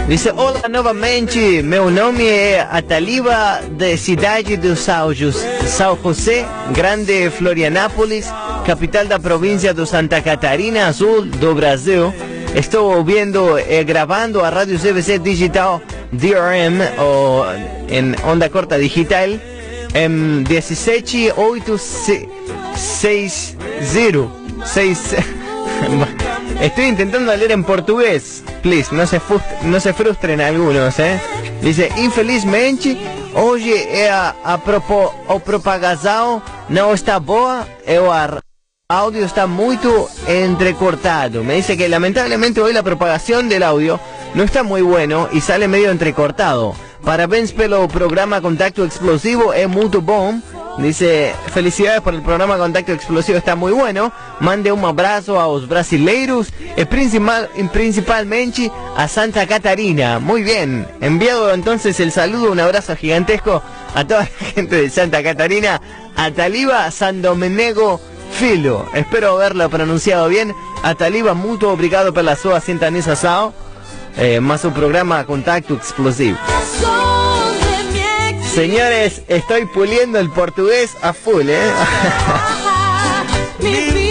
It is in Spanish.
Dice, olá novamente, meu nome é Ataliba, de cidade de São José, Grande Florianápolis, capital da província de Santa Catarina, sul do Brasil. Estou ouvindo e gravando a Rádio CBC Digital DRM, ou em onda corta digital, em 17860. Estoy intentando leer en portugués. Please, no se frustren algunos, Dice, infelizmente, hoje o propagação não está boa, o audio está muy entrecortado. Me dice que lamentablemente hoy la propagación del audio no está muy bueno y sale medio entrecortado. Parabéns pelo programa Contacto Explosivo, es muy bom. Dice, felicidades por el programa Contacto Explosivo, está muy bueno. Mande un abrazo a los brasileiros y principalmente a Santa Catarina. Muy bien, enviado entonces el saludo, un abrazo gigantesco a toda la gente de Santa Catarina. Ataliba Sandomenego Filo, espero haberlo pronunciado bien. Ataliba, muito obrigado pela sua sintonização, más un programa Contacto Explosivo. Señores, estoy puliendo el portugués a full,